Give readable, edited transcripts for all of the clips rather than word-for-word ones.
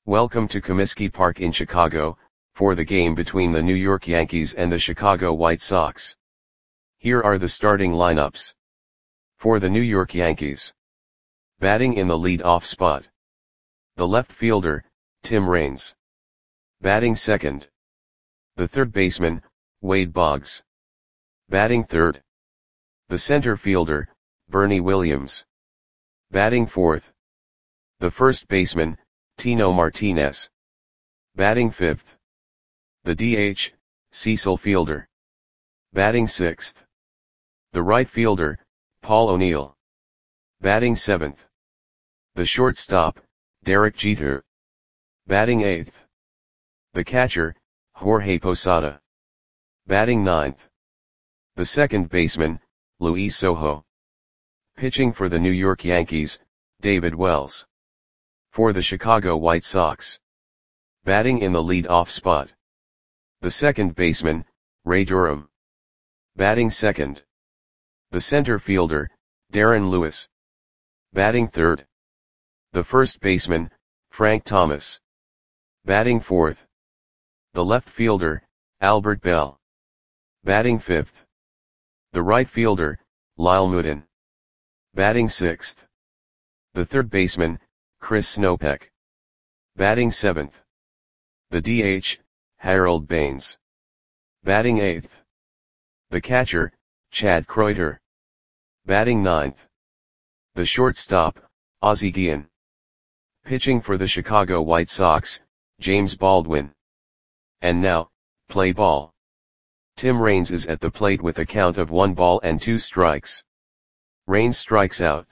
Welcome to Comiskey Park in Chicago, for the game between the New York Yankees and the Chicago White Sox. Here are the starting lineups. For the New York Yankees. Batting in the lead-off spot. The left fielder, Tim Raines. Batting second. The third baseman, Wade Boggs. Batting third. The center fielder, Bernie Williams. Batting fourth. The first baseman, Tino Martinez. Batting fifth. The DH, Cecil Fielder. Batting sixth. The right fielder, Paul O'Neill. Batting seventh. The shortstop, Derek Jeter. Batting eighth. The catcher, Jorge Posada. Batting ninth. The second baseman, Luis Sojo. Pitching for the New York Yankees, David Wells. For the Chicago White Sox. Batting in the lead-off spot. The second baseman, Ray Durham. Batting second. The center fielder, Darren Lewis. Batting third. The first baseman, Frank Thomas. Batting fourth. The left fielder, Albert Belle. Batting fifth. The right fielder, Lyle Mutin. Batting sixth. The third baseman, Chris Snopek. Batting seventh. The DH, Harold Baines. Batting eighth. The catcher, Chad Kreuter. Batting ninth. The shortstop, Ozzie Guillen. Pitching for the Chicago White Sox, James Baldwin. And now, play ball. Tim Raines is at the plate with a count of 1 ball and 2 strikes. Raines strikes out.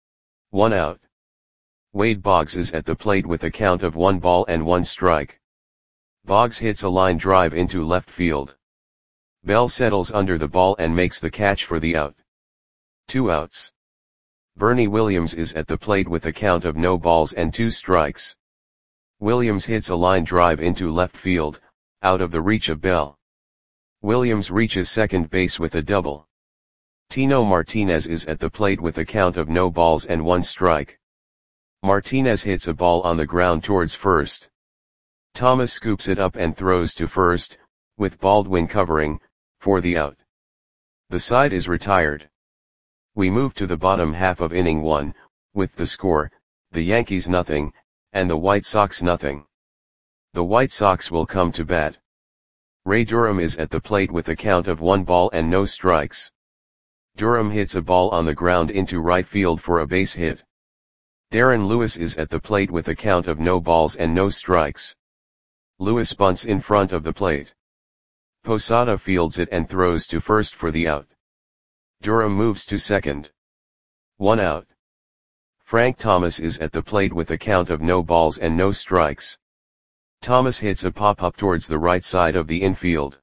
1 out. Wade Boggs is at the plate with a count of 1 ball and 1 strike. Boggs hits a line drive into left field. Bell settles under the ball and makes the catch for the out. 2 outs. Bernie Williams is at the plate with a count of no balls and 2 strikes. Williams hits a line drive into left field, out of the reach of Bell. Williams reaches second base with a double. Tino Martinez is at the plate with a count of no balls and 1 strike. Martinez hits a ball on the ground towards first. Thomas scoops it up and throws to first, with Baldwin covering, for the out. The side is retired. We move to the bottom half of inning 1, with the score, the Yankees nothing, and the White Sox nothing. The White Sox will come to bat. Ray Durham is at the plate with a count of 1 ball and no strikes. Durham hits a ball on the ground into right field for a base hit. Darren Lewis is at the plate with a count of no balls and no strikes. Lewis bunts in front of the plate. Posada fields it and throws to first for the out. Durham moves to second. 1 out. Frank Thomas is at the plate with a count of no balls and no strikes. Thomas hits a pop-up towards the right side of the infield.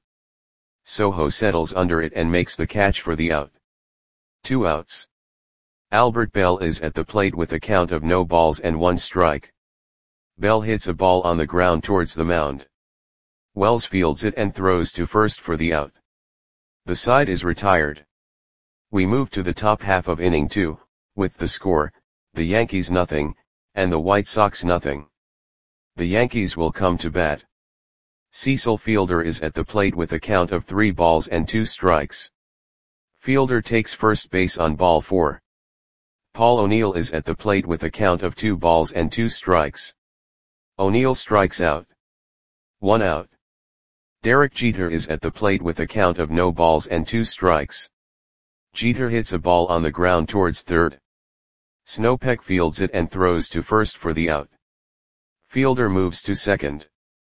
Sojo settles under it and makes the catch for the out. 2 outs. Albert Belle is at the plate with a count of no balls and 1 strike. Bell hits a ball on the ground towards the mound. Wells fields it and throws to first for the out. The side is retired. We move to the top half of inning 2, with the score, the Yankees nothing, and the White Sox nothing. The Yankees will come to bat. Cecil Fielder is at the plate with a count of 3 balls and 2 strikes. Fielder takes first base on ball 4. Paul O'Neill is at the plate with a count of 2 balls and 2 strikes. O'Neill strikes out. 1 out. Derek Jeter is at the plate with a count of no balls and 2 strikes. Jeter hits a ball on the ground towards third. Snopek fields it and throws to first for the out. Fielder moves to second.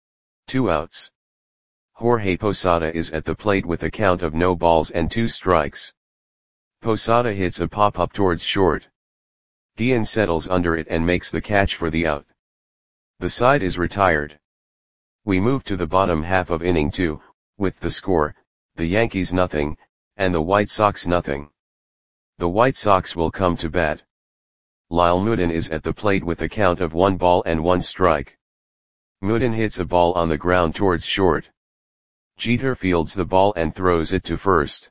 2 outs. Jorge Posada is at the plate with a count of no balls and 2 strikes. Posada hits a pop-up towards short. Guillen settles under it and makes the catch for the out. The side is retired. We move to the bottom half of inning 2, with the score, the Yankees nothing, and the White Sox nothing. The White Sox will come to bat. Lyle Mutin is at the plate with a count of 1 ball and 1 strike. Mutin hits a ball on the ground towards short. Jeter fields the ball and throws it to first.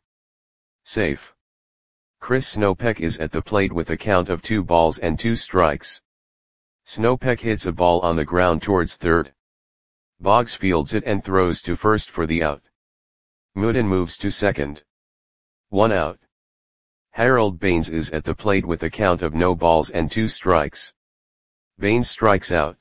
Safe. Chris Snopek is at the plate with a count of 2 balls and 2 strikes. Snowpeck hits a ball on the ground towards third. Boggs fields it and throws to first for the out. Mooden moves to second. 1 out. Harold Baines is at the plate with a count of no balls and 2 strikes. Baines strikes out.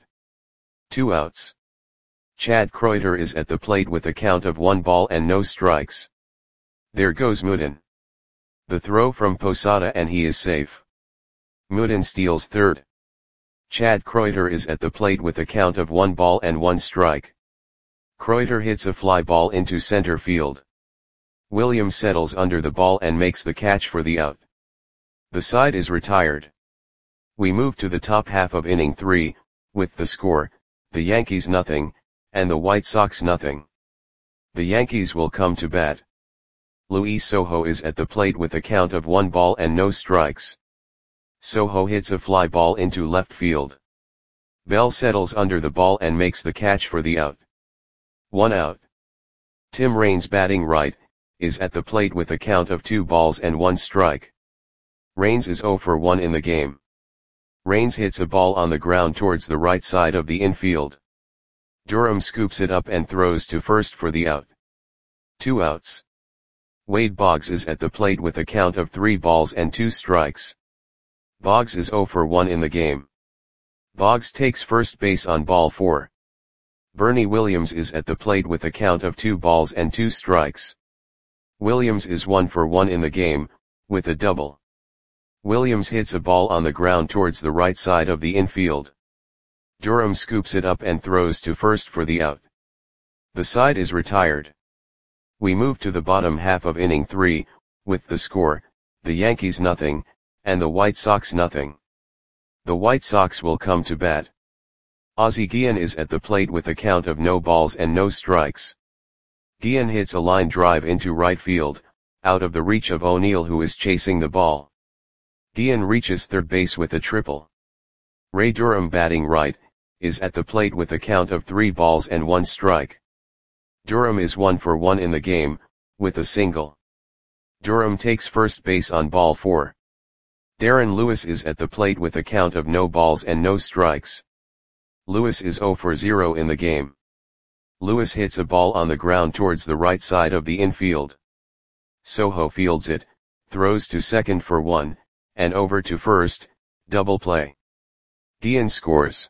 2 outs. Chad Kreuter is at the plate with a count of 1 ball and no strikes. There goes Mooden. The throw from Posada and he is safe. Mooden steals third. Chad Kreuter is at the plate with a count of 1 ball and 1 strike. Kreuter hits a fly ball into center field. Williams settles under the ball and makes the catch for the out. The side is retired. We move to the top half of inning 3, with the score, the Yankees nothing, and the White Sox nothing. The Yankees will come to bat. Luis Sojo is at the plate with a count of 1 ball and no strikes. Sojo hits a fly ball into left field. Bell settles under the ball and makes the catch for the out. 1 out. Tim Raines batting right, is at the plate with a count of 2 balls and 1 strike. Raines is 0 for 1 in the game. Raines hits a ball on the ground towards the right side of the infield. Durham scoops it up and throws to first for the out. 2 outs. Wade Boggs is at the plate with a count of 3 balls and 2 strikes. Boggs is 0 for 1 in the game. Boggs takes first base on ball 4. Bernie Williams is at the plate with a count of 2 balls and 2 strikes. Williams is 1 for 1 in the game, with a double. Williams hits a ball on the ground towards the right side of the infield. Durham scoops it up and throws to first for the out. The side is retired. We move to the bottom half of inning 3, with the score, the Yankees nothing, and the White Sox nothing. The White Sox will come to bat. Ozzie Guillen is at the plate with a count of no balls and no strikes. Guillen hits a line drive into right field, out of the reach of O'Neill who is chasing the ball. Guillen reaches third base with a triple. Ray Durham batting right, is at the plate with a count of 3 balls and 1 strike. Durham is 1 for 1 in the game, with a single. Durham takes first base on ball 4. Darren Lewis is at the plate with a count of no balls and no strikes. Lewis is 0 for 0 in the game. Lewis hits a ball on the ground towards the right side of the infield. Sojo fields it, throws to second for 1, and over to first, double play. Guillen scores.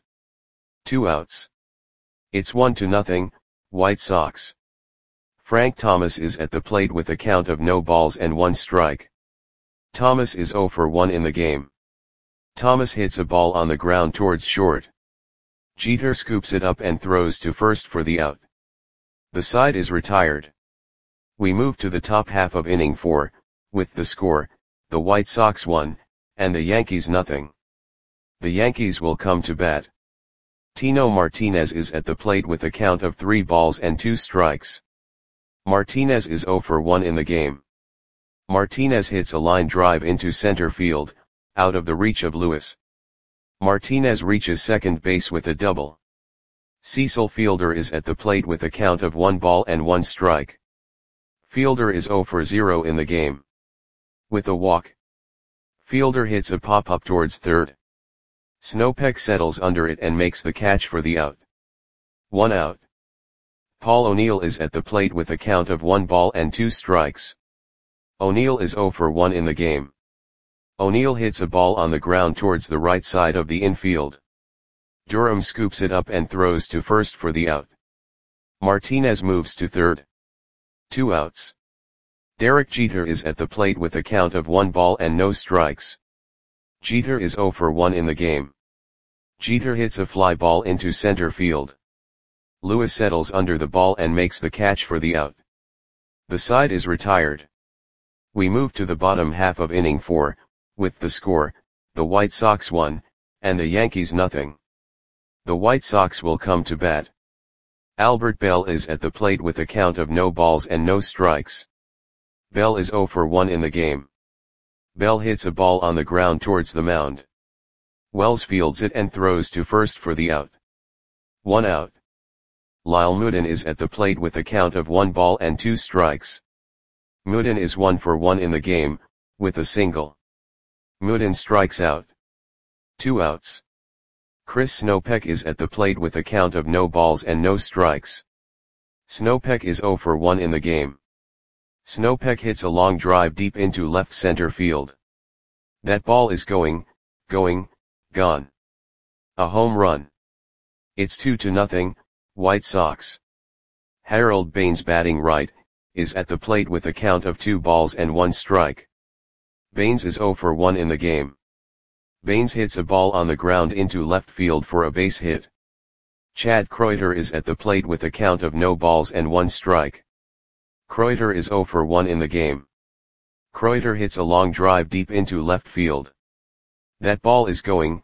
2 outs. It's 1-0, White Sox. Frank Thomas is at the plate with a count of no balls and 1 strike. Thomas is 0 for 1 in the game. Thomas hits a ball on the ground towards short. Jeter scoops it up and throws to first for the out. The side is retired. We move to the top half of inning 4, with the score, the White Sox 1, and the Yankees nothing. The Yankees will come to bat. Tino Martinez is at the plate with a count of 3 balls and 2 strikes. Martinez is 0 for 1 in the game. Martinez hits a line drive into center field, out of the reach of Lewis. Martinez reaches second base with a double. Cecil Fielder is at the plate with a count of 1 ball and 1 strike. Fielder is 0 for 0 in the game. With a walk. Fielder hits a pop-up towards third. Snowpeck settles under it and makes the catch for the out. 1 out. Paul O'Neill is at the plate with a count of 1 ball and 2 strikes. O'Neill is 0 for 1 in the game. O'Neill hits a ball on the ground towards the right side of the infield. Durham scoops it up and throws to first for the out. Martinez moves to third. 2 outs. Derek Jeter is at the plate with a count of 1 ball and no strikes. Jeter is 0 for 1 in the game. Jeter hits a fly ball into center field. Lewis settles under the ball and makes the catch for the out. The side is retired. We move to the bottom half of inning 4, with the score, the White Sox 1, and the Yankees nothing. The White Sox will come to bat. Albert Bell is at the plate with a count of no balls and no strikes. Bell is 0 for 1 in the game. Bell hits a ball on the ground towards the mound. Wells fields it and throws to first for the out. 1 out. Lyle Mooden is at the plate with a count of 1 ball and 2 strikes. Mooden is 1 for 1 in the game, with a single. Mooden strikes out. 2 outs. Chris Snopek is at the plate with a count of no balls and no strikes. Snopek is 0 for 1 in the game. Snopek hits a long drive deep into left center field. That ball is going, gone. A home run. It's 2-0, White Sox. Harold Baines, batting right, is at the plate with a count of 2 balls and 1 strike. Baines is 0 for 1 in the game. Baines hits a ball on the ground into left field for a base hit. Chad Kreuter is at the plate with a count of no balls and 1 strike. Kreuter is 0 for 1 in the game. Kreuter hits a long drive deep into left field. That ball is going,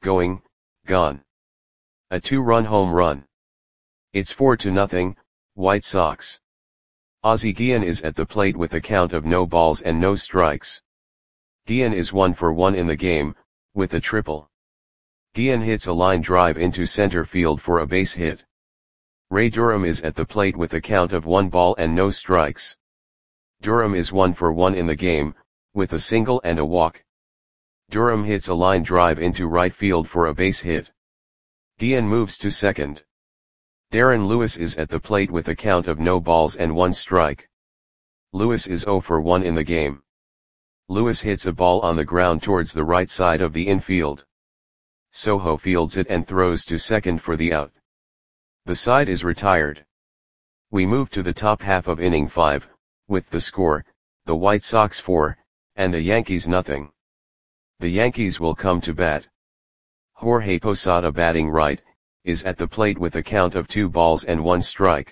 gone. A 2-run home run. It's 4-0, White Sox. Ozzie Guillen is at the plate with a count of no balls and no strikes. Guillen is 1 for 1 in the game, with a triple. Guillen hits a line drive into center field for a base hit. Ray Durham is at the plate with a count of 1 ball and no strikes. Durham is 1 for 1 in the game, with a single and a walk. Durham hits a line drive into right field for a base hit. Guillen moves to second. Darren Lewis is at the plate with a count of no balls and 1 strike. Lewis is 0 for 1 in the game. Lewis hits a ball on the ground towards the right side of the infield. Soho fields it and throws to second for the out. The side is retired. We move to the top half of inning 5, with the score, the White Sox 4, and the Yankees nothing. The Yankees will come to bat. Jorge Posada, batting right, is at the plate with a count of 2 balls and 1 strike.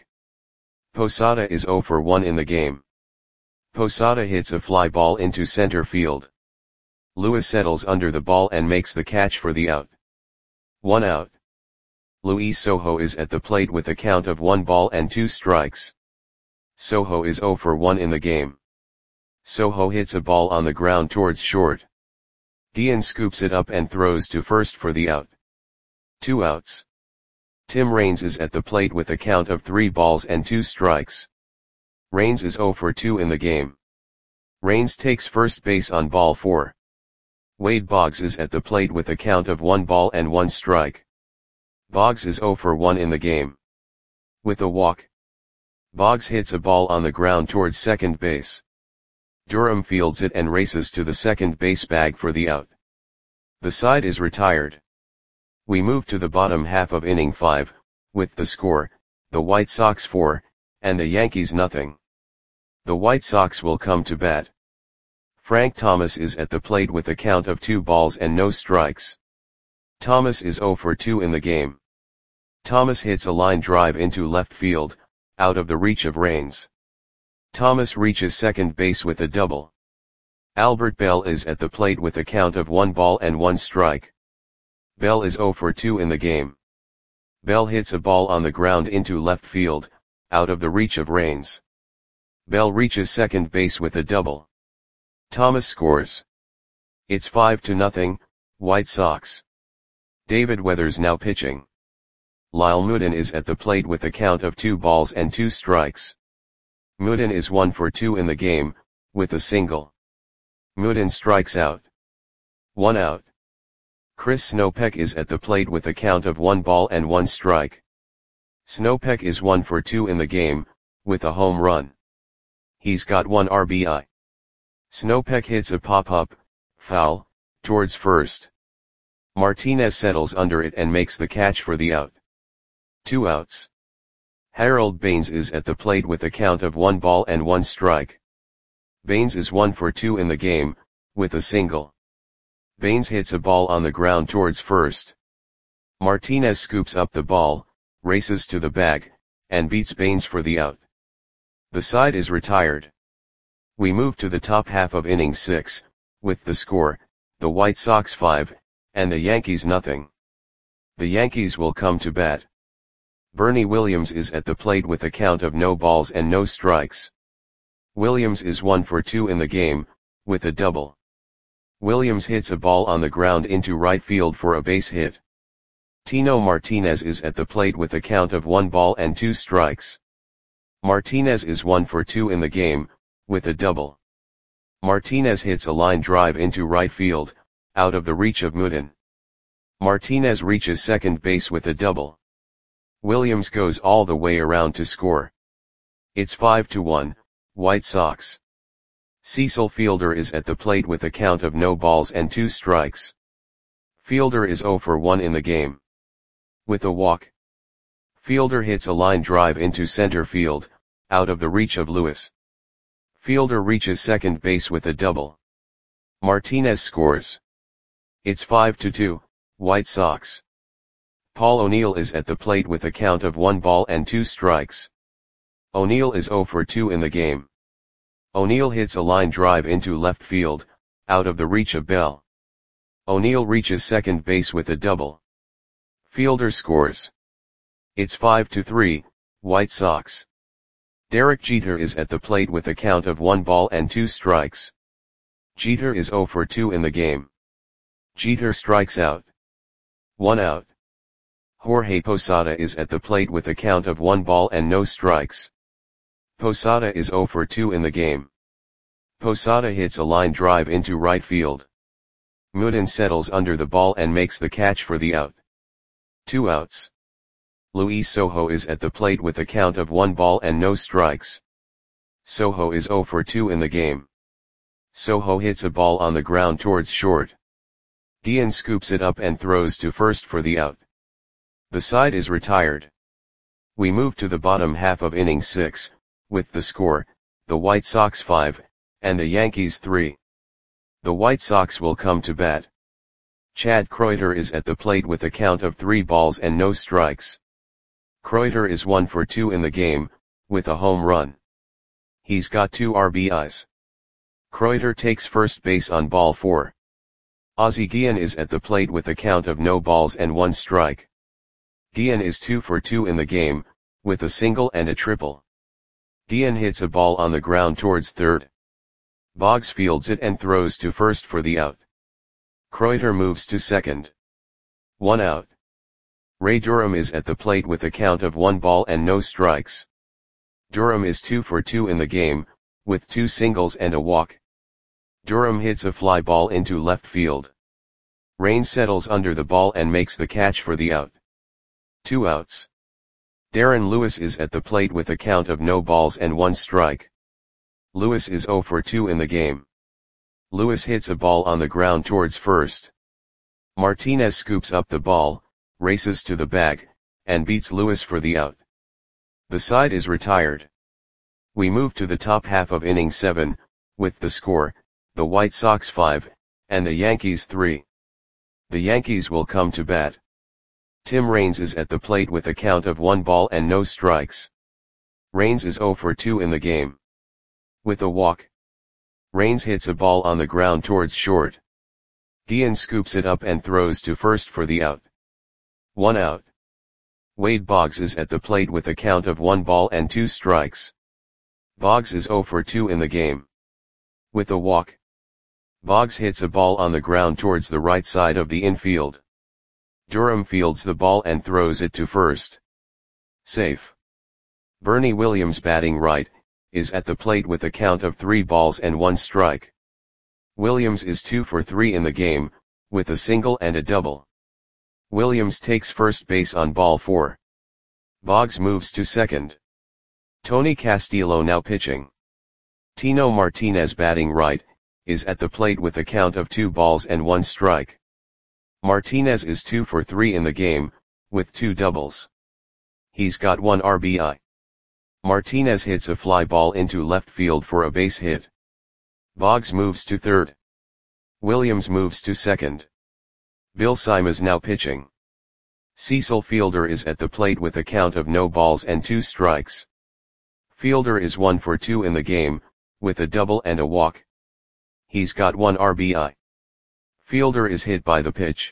Posada is 0 for 1 in the game. Posada hits a fly ball into center field. Lewis settles under the ball and makes the catch for the out. 1 out. Luis Soho is at the plate with a count of 1 ball and 2 strikes. Soho is 0 for 1 in the game. Soho hits a ball on the ground towards short. Guillen scoops it up and throws to first for the out. 2 outs. Tim Raines is at the plate with a count of 3 balls and 2 strikes. Raines is 0 for 2 in the game. Raines takes first base on ball 4. Wade Boggs is at the plate with a count of 1 ball and 1 strike. Boggs is 0 for 1 in the game. With a walk. Boggs hits a ball on the ground towards second base. Durham fields it and races to the second base bag for the out. The side is retired. We move to the bottom half of inning 5, with the score, the White Sox 4, and the Yankees nothing. The White Sox will come to bat. Frank Thomas is at the plate with a count of 2 balls and no strikes. Thomas is 0 for 2 in the game. Thomas hits a line drive into left field, out of the reach of Raines. Thomas reaches second base with a double. Albert Bell is at the plate with a count of 1 ball and 1 strike. Bell is 0 for 2 in the game. Bell hits a ball on the ground into left field, out of the reach of Raines. Bell reaches second base with a double. Thomas scores. It's 5-0, White Sox. David Weathers now pitching. Lyle Moodin is at the plate with a count of 2 balls and 2 strikes. Moodin is 1 for 2 in the game, with a single. Moodin strikes out. 1 out. Chris Snopek is at the plate with a count of 1 ball and 1 strike. Snopek is 1 for 2 in the game, with a home run. He's got 1 RBI. Snopek hits a pop-up, foul, towards first. Martinez settles under it and makes the catch for the out. 2 outs. Harold Baines is at the plate with a count of 1 ball and 1 strike. Baines is 1 for 2 in the game, with a single. Baines hits a ball on the ground towards first. Martinez scoops up the ball, races to the bag, and beats Baines for the out. The side is retired. We move to the top half of inning 6, with the score, the White Sox 5, and the Yankees nothing. The Yankees will come to bat. Bernie Williams is at the plate with a count of no balls and no strikes. Williams is 1 for 2 in the game, with a double. Williams hits a ball on the ground into right field for a base hit. Tino Martinez is at the plate with a count of 1 ball and 2 strikes. Martinez is 1 for 2 in the game, with a double. Martinez hits a line drive into right field, out of the reach of Moodin. Martinez reaches second base with a double. Williams goes all the way around to score. It's 5-1, White Sox. Cecil Fielder is at the plate with a count of no balls and 2 strikes. Fielder is 0 for 1 in the game. With a walk, Fielder hits a line drive into center field, out of the reach of Lewis. Fielder reaches second base with a double. Martinez scores. It's 5-2, White Sox. Paul O'Neill is at the plate with a count of 1 ball and 2 strikes. O'Neill is 0 for 2 in the game. O'Neill hits a line drive into left field, out of the reach of Bell. O'Neill reaches second base with a double. Fielder scores. It's 5-3, White Sox. Derek Jeter is at the plate with a count of 1 ball and 2 strikes. Jeter is 0 for 2 in the game. Jeter strikes out. 1 out. Jorge Posada is at the plate with a count of 1 ball and no strikes. Posada is 0 for 2 in the game. Posada hits a line drive into right field. Mooden settles under the ball and makes the catch for the out. 2 outs. Luis Sojo is at the plate with a count of 1 ball and no strikes. Sojo is 0 for 2 in the game. Sojo hits a ball on the ground towards short. Guillen scoops it up and throws to first for the out. The side is retired. We move to the bottom half of inning 6, with the score, the White Sox 5, and the Yankees 3. The White Sox will come to bat. Chad Kreuter is at the plate with a count of 3 balls and no strikes. Kreuter is 1 for 2 in the game, with a home run. He's got 2 RBIs. Kreuter takes first base on ball 4. Ozzie Guillen is at the plate with a count of no balls and 1 strike. Guillen is 2 for 2 in the game, with a single and a triple. Guillen hits a ball on the ground towards third. Boggs fields it and throws to first for the out. Kreuter moves to second. 1 out. Ray Durham is at the plate with a count of 1 ball and no strikes. Durham is 2 for 2 in the game, with 2 singles and a walk. Durham hits a fly ball into left field. Raines settles under the ball and makes the catch for the out. 2 outs. Darren Lewis is at the plate with a count of no balls and 1 strike. Lewis is 0 for 2 in the game. Lewis hits a ball on the ground towards first. Martinez scoops up the ball, races to the bag, and beats Lewis for the out. The side is retired. We move to the top half of inning 7, with the score, the White Sox 5, and the Yankees 3. The Yankees will come to bat. Tim Raines is at the plate with a count of 1 ball and no strikes. Raines is 0 for 2 in the game. With a walk, Raines hits a ball on the ground towards short. Guillen scoops it up and throws to first for the out. 1 out. Wade Boggs is at the plate with a count of 1 ball and 2 strikes. Boggs is 0 for 2 in the game. With a walk, Boggs hits a ball on the ground towards the right side of the infield. Durham fields the ball and throws it to first. Safe. Bernie Williams, batting right, is at the plate with a count of 3 balls and 1 strike. Williams is 2 for 3 in the game, with a single and a double. Williams takes first base on ball 4. Boggs moves to second. Tony Castillo now pitching. Tino Martinez, batting right, is at the plate with a count of 2 balls and 1 strike. Martinez is 2 for 3 in the game, with 2 doubles. He's got 1 RBI. Martinez hits a fly ball into left field for a base hit. Boggs moves to third. Williams moves to second. Bill Simas now pitching. Cecil Fielder is at the plate with a count of no balls and 2 strikes. Fielder is 1 for 2 in the game, with a double and a walk. He's got 1 RBI. Fielder is hit by the pitch.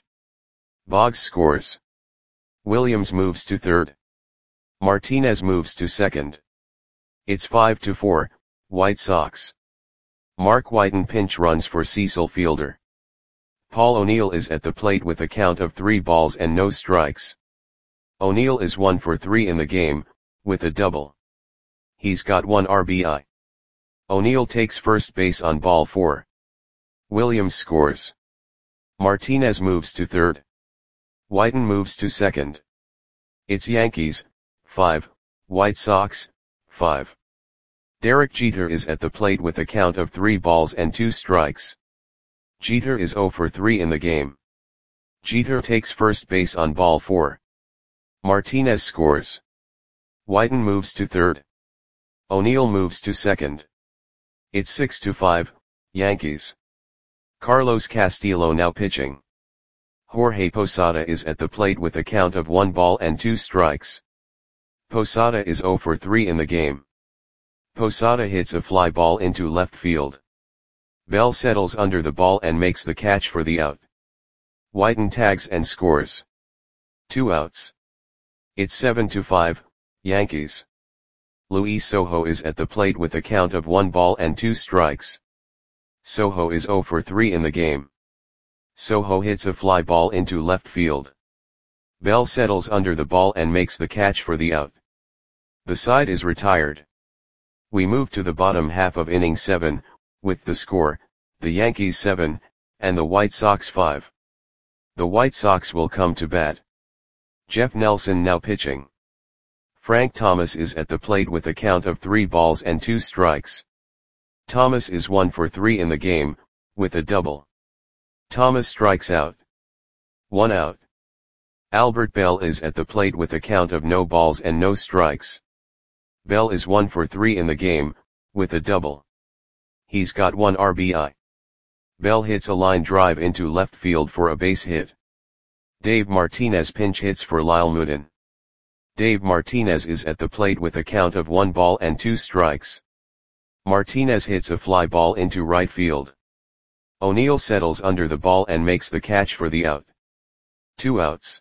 Boggs scores. Williams moves to third. Martinez moves to second. It's 5-4, White Sox. Mark Whiten pinch runs for Cecil Fielder. Paul O'Neill is at the plate with a count of 3 balls and no strikes. O'Neill is 1 for 3 in the game, with a double. He's got 1 RBI. O'Neill takes first base on ball 4. Williams scores. Martinez moves to third. Whiten moves to second. It's Yankees, 5, White Sox, 5. Derek Jeter is at the plate with a count of 3 balls and 2 strikes. Jeter is 0 for 3 in the game. Jeter takes first base on ball 4. Martinez scores. Whiten moves to third. O'Neill moves to second. It's 6-5, Yankees. Carlos Castillo now pitching. Jorge Posada is at the plate with a count of 1 ball and 2 strikes. Posada is 0 for 3 in the game. Posada hits a fly ball into left field. Bell settles under the ball and makes the catch for the out. Whiten tags and scores. 2 outs. It's 7-5, Yankees. Luis Sojo is at the plate with a count of 1 ball and 2 strikes. Sojo is 0 for 3 in the game. Sojo hits a fly ball into left field. Bell settles under the ball and makes the catch for the out. The side is retired. We move to the bottom half of inning 7, with the score, the Yankees 7, and the White Sox 5. The White Sox will come to bat. Jeff Nelson now pitching. Frank Thomas is at the plate with a count of 3 balls and 2 strikes. Thomas is 1 for 3 in the game, with a double. Thomas strikes out. 1 out. Albert Bell is at the plate with a count of no balls and no strikes. Bell is 1 for 3 in the game, with a double. He's got 1 RBI. Bell hits a line drive into left field for a base hit. Dave Martinez pinch hits for Lyle Moodin. Dave Martinez is at the plate with a count of 1 ball and 2 strikes. Martinez hits a fly ball into right field. O'Neill settles under the ball and makes the catch for the out. 2 outs.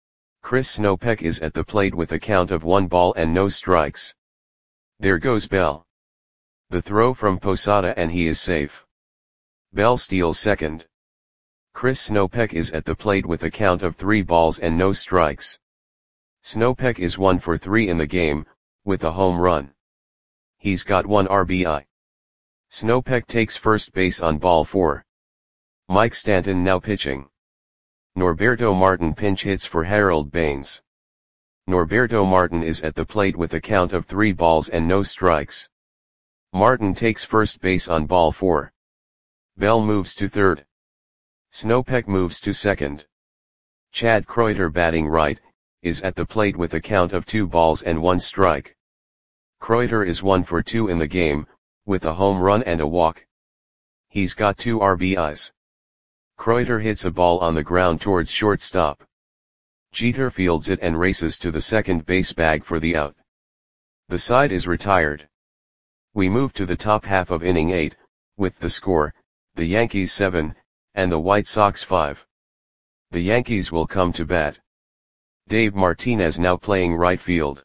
Chris Snopek is at the plate with a count of 1 ball and no strikes. There goes Bell. The throw from Posada and he is safe. Bell steals second. Chris Snopek is at the plate with a count of 3 balls and no strikes. Snopek is 1 for 3 in the game, with a home run. He's got 1 RBI. Snopek takes first base on ball 4. Mike Stanton now pitching. Norberto Martin pinch hits for Harold Baines. Norberto Martin is at the plate with a count of 3 balls and no strikes. Martin takes first base on ball 4. Bell moves to third. Snopek moves to second. Chad Kreuter batting right, is at the plate with a count of 2 balls and 1 strike. Kreuter is 1 for 2 in the game, with a home run and a walk. He's got 2 RBIs. Kreuter hits a ball on the ground towards shortstop. Jeter fields it and races to the second base bag for the out. The side is retired. We move to the top half of inning 8, with the score, the Yankees 7, and the White Sox 5. The Yankees will come to bat. Dave Martinez now playing right field.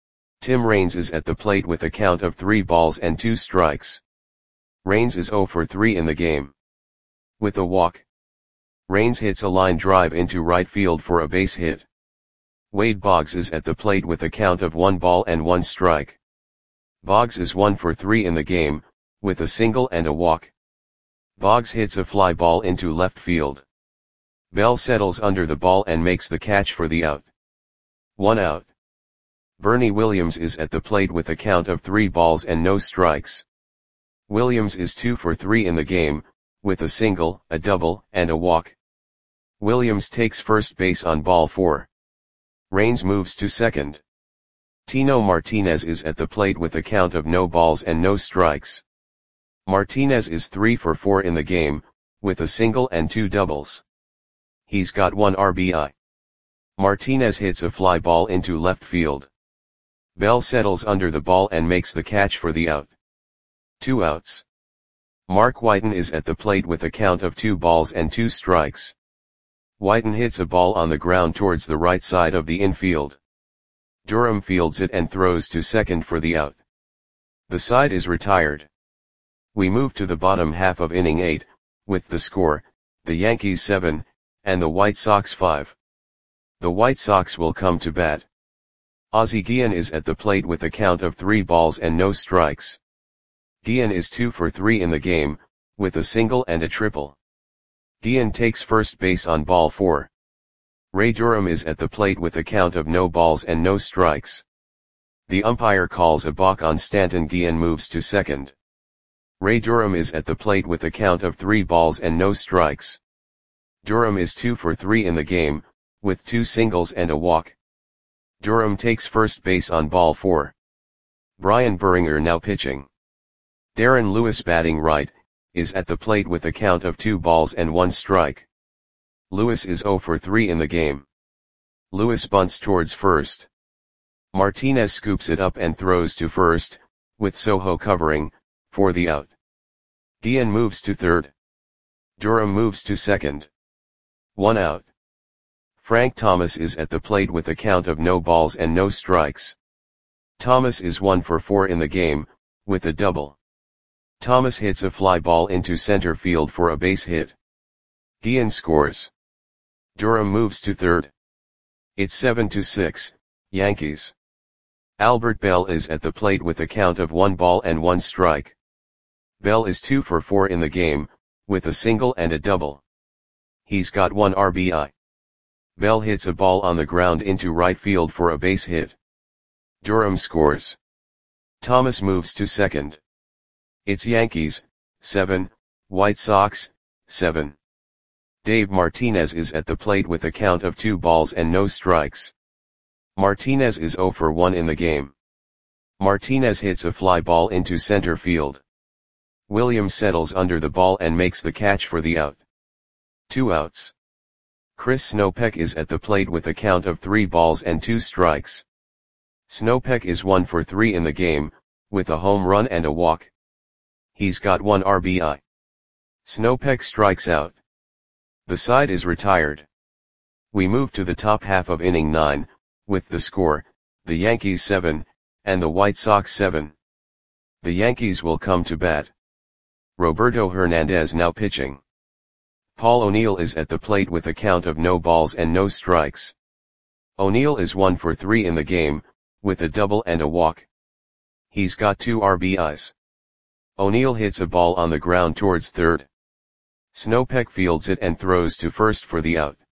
Tim Raines is at the plate with a count of 3 balls and 2 strikes. Raines is 0 for 3 in the game. With a walk. Raines hits a line drive into right field for a base hit. Wade Boggs is at the plate with a count of 1 ball and 1 strike. Boggs is 1 for 3 in the game, with a single and a walk. Boggs hits a fly ball into left field. Bell settles under the ball and makes the catch for the out. 1 out. Bernie Williams is at the plate with a count of 3 balls and no strikes. Williams is 2 for 3 in the game, with a single, a double, and a walk. Williams takes first base on ball 4. Raines moves to second. Tino Martinez is at the plate with a count of no balls and no strikes. Martinez is 3 for 4 in the game, with a single and 2 doubles. He's got 1 RBI. Martinez hits a fly ball into left field. Bell settles under the ball and makes the catch for the out. 2 outs. Mark Whiten is at the plate with a count of 2 balls and 2 strikes. Whiten hits a ball on the ground towards the right side of the infield. Durham fields it and throws to second for the out. The side is retired. We move to the bottom half of inning 8, with the score, the Yankees 7, and the White Sox 5. The White Sox will come to bat. Ozzie Guillen is at the plate with a count of 3 balls and no strikes. Guillen is 2 for 3 in the game, with a single and a triple. Guillen takes first base on ball 4. Ray Durham is at the plate with a count of no balls and no strikes. The umpire calls a balk on Stanton. Guillen moves to second. Ray Durham is at the plate with a count of 3 balls and no strikes. Durham is 2 for 3 in the game, with 2 singles and a walk. Durham takes first base on ball 4. Brian Buringer now pitching. Darren Lewis batting right, is at the plate with a count of 2 balls and 1 strike. Lewis is 0 for 3 in the game. Lewis bunts towards first. Martinez scoops it up and throws to first, with Soho covering, for the out. Guillen moves to third. Durham moves to second. 1 out. Frank Thomas is at the plate with a count of no balls and no strikes. Thomas is 1 for 4 in the game, with a double. Thomas hits a fly ball into center field for a base hit. Guillen scores. Durham moves to third. It's 7-6, Yankees. Albert Bell is at the plate with a count of 1 ball and 1 strike. Bell is 2 for 4 in the game, with a single and a double. He's got 1 RBI. Bell hits a ball on the ground into right field for a base hit. Durham scores. Thomas moves to second. It's Yankees, 7, White Sox, 7. Dave Martinez is at the plate with a count of 2 balls and no strikes. Martinez is 0 for 1 in the game. Martinez hits a fly ball into center field. Williams settles under the ball and makes the catch for the out. 2 outs. Chris Snopek is at the plate with a count of 3 balls and 2 strikes. Snopek is 1 for 3 in the game, with a home run and a walk. He's got 1 RBI. Snopek strikes out. The side is retired. We move to the top half of inning 9, with the score, the Yankees 7, and the White Sox 7. The Yankees will come to bat. Roberto Hernandez now pitching. Paul O'Neill is at the plate with a count of no balls and no strikes. O'Neill is 1 for 3 in the game, with a double and a walk. He's got 2 RBIs. O'Neill hits a ball on the ground towards third. Snopek fields it and throws to first for the out.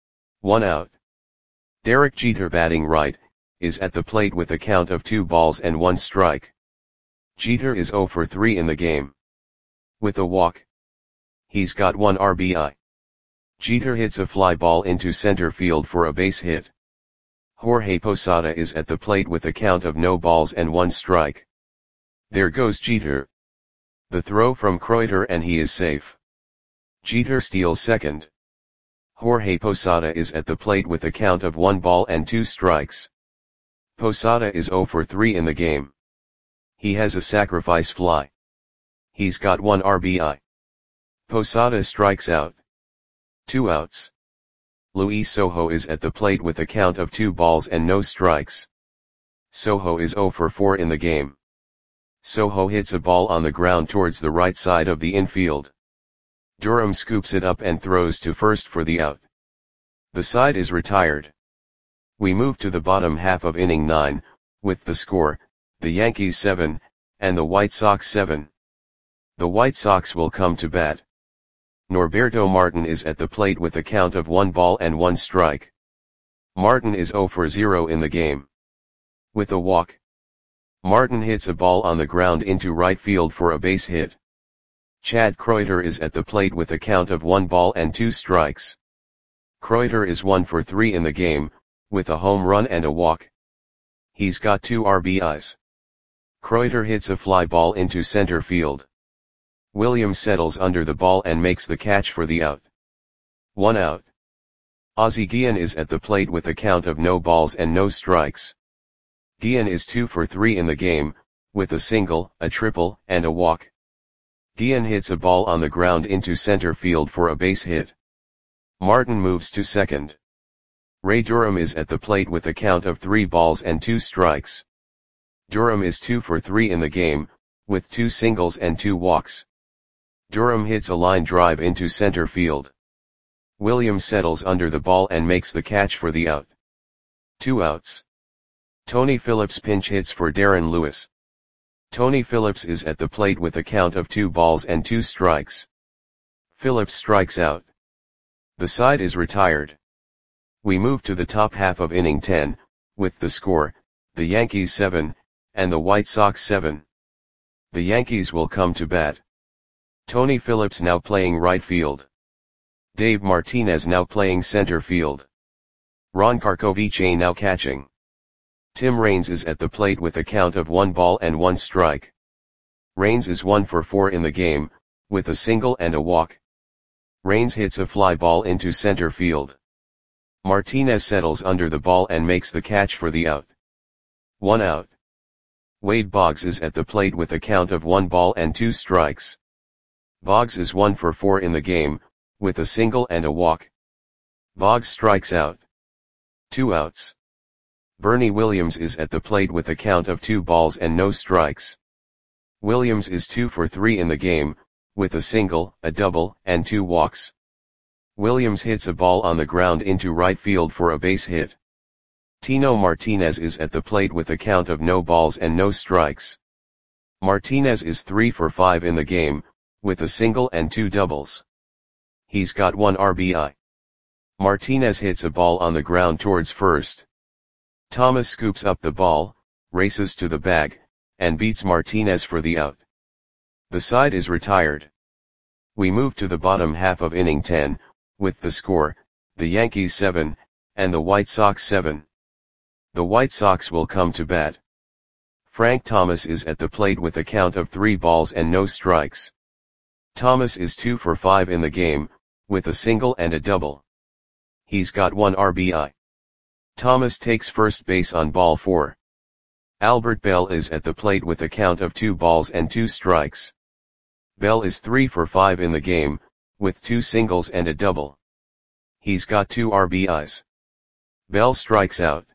1 out. Derek Jeter batting right, is at the plate with a count of 2 balls and 1 strike. Jeter is 0 for 3 in the game. With a walk. He's got 1 RBI. Jeter hits a fly ball into center field for a base hit. Jorge Posada is at the plate with a count of no balls and 1 strike. There goes Jeter. The throw from Kreuter and he is safe. Jeter steals second. Jorge Posada is at the plate with a count of 1 ball and 2 strikes. Posada is 0 for 3 in the game. He has a sacrifice fly. He's got 1 RBI. Posada strikes out. 2 outs. Luis Sojo is at the plate with a count of 2 balls and no strikes. Sojo is 0 for 4 in the game. Sojo hits a ball on the ground towards the right side of the infield. Durham scoops it up and throws to first for the out. The side is retired. We move to the bottom half of inning 9, with the score, the Yankees 7, and the White Sox 7. The White Sox will come to bat. Norberto Martin is at the plate with a count of 1 ball and 1 strike. Martin is 0 for 0 in the game. With a walk. Martin hits a ball on the ground into right field for a base hit. Chad Kreuter is at the plate with a count of 1 ball and 2 strikes. Kreuter is 1 for 3 in the game, with a home run and a walk. He's got 2 RBIs. Kreuter hits a fly ball into center field. Williams settles under the ball and makes the catch for the out. 1 out. Ozzie Guillen is at the plate with a count of no balls and no strikes. Guillen is 2 for 3 in the game, with a single, a triple, and a walk. Guillen hits a ball on the ground into center field for a base hit. Martin moves to second. Ray Durham is at the plate with a count of 3 balls and 2 strikes. Durham is 2 for 3 in the game, with 2 singles and 2 walks. Durham hits a line drive into center field. Williams settles under the ball and makes the catch for the out. 2 outs. Tony Phillips pinch hits for Darren Lewis. Tony Phillips is at the plate with a count of 2 balls and 2 strikes. Phillips strikes out. The side is retired. We move to the top half of inning 10, with the score, the Yankees 7, and the White Sox 7. The Yankees will come to bat. Tony Phillips now playing right field. Dave Martinez now playing center field. Ron Karkovice now catching. Tim Raines is at the plate with a count of 1-1 strike. Raines is 1 for 4 in the game, with a single and a walk. Raines hits a fly ball into center field. Martinez settles under the ball and makes the catch for the out. 1 out. Wade Boggs is at the plate with a count of 1-2 strikes. Boggs is 1 for 4 in the game, with a single and a walk. Boggs strikes out. 2 outs. Bernie Williams is at the plate with a count of 2 balls and no strikes. Williams is 2 for 3 in the game, with a single, a double, and 2 walks. Williams hits a ball on the ground into right field for a base hit. Tino Martinez is at the plate with a count of no balls and no strikes. Martinez is 3 for 5 in the game, with a single and 2 doubles. He's got 1 RBI. Martinez hits a ball on the ground towards first. Thomas scoops up the ball, races to the bag, and beats Martinez for the out. The side is retired. We move to the bottom half of inning 10, with the score, the Yankees 7, and the White Sox 7. The White Sox will come to bat. Frank Thomas is at the plate with a count of 3 balls and no strikes. Thomas is 2 for 5 in the game, with a single and a double. He's got 1 RBI. Thomas takes first base on ball 4. Albert Bell is at the plate with a count of 2 balls and 2 strikes. Bell is 3 for 5 in the game, with 2 singles and a double. He's got 2 RBIs. Bell strikes out.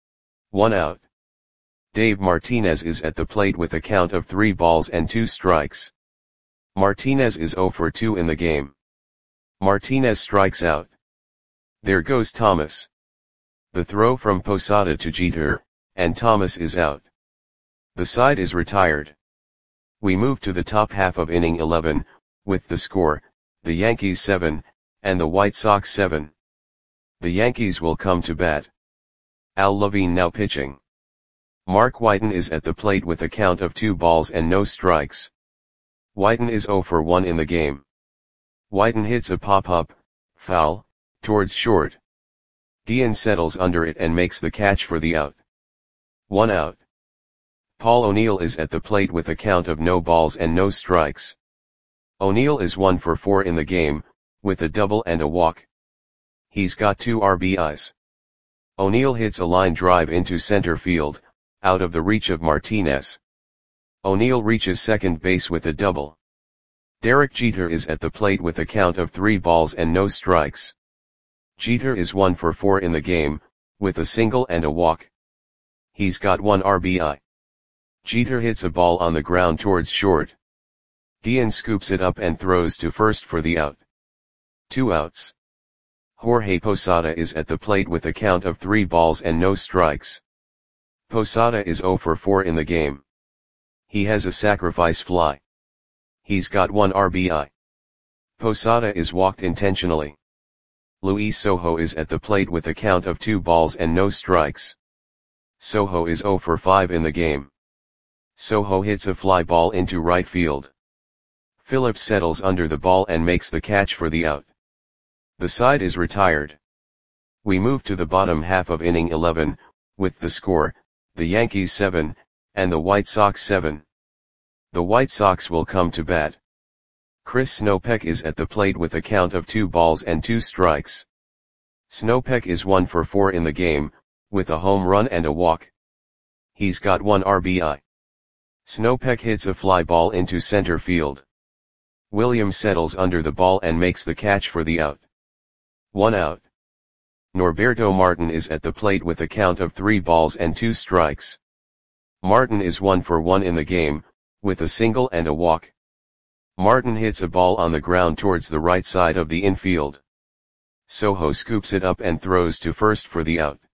1 out. Dave Martinez is at the plate with a count of 3 balls and 2 strikes. Martinez is 0 for 2 in the game. Martinez strikes out. There goes Thomas. The throw from Posada to Jeter, and Thomas is out. The side is retired. We move to the top half of inning 11, with the score, the Yankees 7, and the White Sox 7. The Yankees will come to bat. Al Levine now pitching. Mark Whiten is at the plate with a count of 2 balls and no strikes. Whiten is 0 for 1 in the game. Whiten hits a pop-up, foul, towards short. Guillen settles under it and makes the catch for the out. 1 out. Paul O'Neill is at the plate with a count of no balls and no strikes. O'Neill is 1 for 4 in the game, with a double and a walk. He's got 2 RBIs. O'Neill hits a line drive into center field, out of the reach of Martinez. O'Neill reaches second base with a double. Derek Jeter is at the plate with a count of 3 balls and no strikes. Jeter is 1 for 4 in the game, with a single and a walk. He's got 1 RBI. Jeter hits a ball on the ground towards short. Guillen scoops it up and throws to first for the out. 2 outs. Jorge Posada is at the plate with a count of 3 balls and no strikes. Posada is 0 for 4 in the game. He has a sacrifice fly. He's got 1 RBI. Posada is walked intentionally. Luis Sojo is at the plate with a count of 2 balls and no strikes. Sojo is 0 for 5 in the game. Sojo hits a fly ball into right field. Phillips settles under the ball and makes the catch for the out. The side is retired. We move to the bottom half of inning 11, with the score, the Yankees 7, and the White Sox 7. The White Sox will come to bat. Chris Snopek is at the plate with a count of 2 balls and 2 strikes. Snopek is 1 for 4 in the game, with a home run and a walk. He's got 1 RBI. Snopek hits a fly ball into center field. Williams settles under the ball and makes the catch for the out. 1 out. Norberto Martin is at the plate with a count of 3 balls and 2 strikes. Martin is 1 for 1 in the game, with a single and a walk. Martin hits a ball on the ground towards the right side of the infield. Sojo scoops it up and throws to first for the out.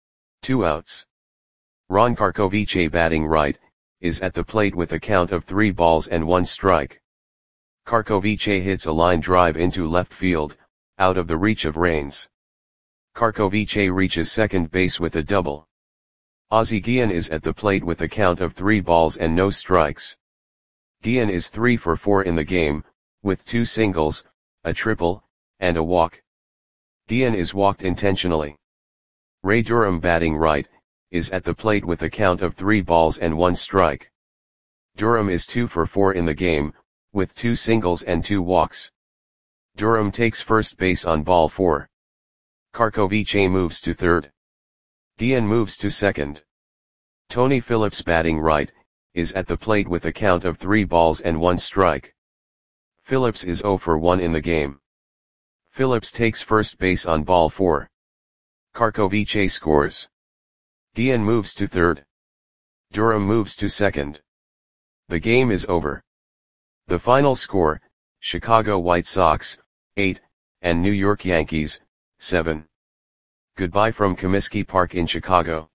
2 outs. Ron Karkovice batting right, is at the plate with a count of 3 balls and 1 strike. Karkovice hits a line drive into left field, out of the reach of Raines. Karkovice reaches second base with a double. Ozzie Guillen is at the plate with a count of 3 balls and no strikes. Guillen is 3 for 4 in the game, with 2 singles, a triple, and a walk. Guillen is walked intentionally. Ray Durham, batting right, is at the plate with a count of 3 balls and 1 strike. Durham is 2 for 4 in the game, with 2 singles and 2 walks. Durham takes first base on ball 4. Karkovice moves to third. Guillen moves to second. Tony Phillips, batting right, is at the plate with a count of 3 balls and 1 strike. Phillips is 0 for 1 in the game. Phillips takes first base on ball 4. Karkovice scores. Guillen moves to third. Durham moves to second. The game is over. The final score, Chicago White Sox, 8, and New York Yankees, 7. Goodbye from Comiskey Park in Chicago.